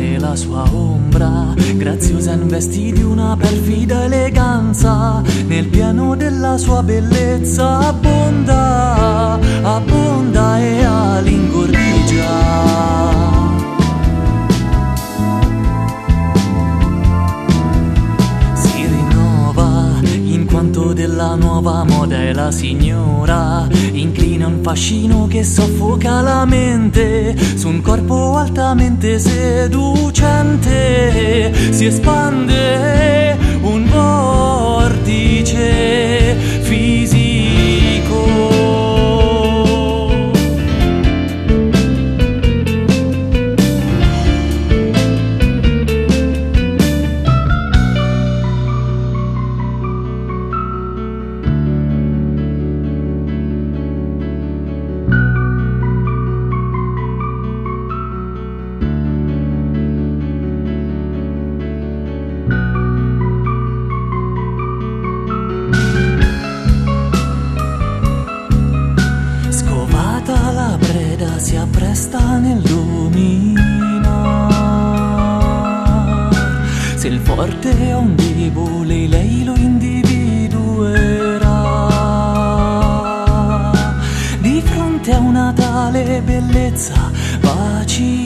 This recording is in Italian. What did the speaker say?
fare la sua ombra, graziosa investì di una perfida eleganza, nel pieno della sua bellezza abbonda, abbonda e all'ingordigia. Della nuova moda è la signora, inclina un fascino che soffoca la mente, su un corpo altamente seducente si espande un vortice fisico. La preda si appresta nel dominar, se il forte è un debole lei lo individuerà, di fronte a una tale bellezza vacilla.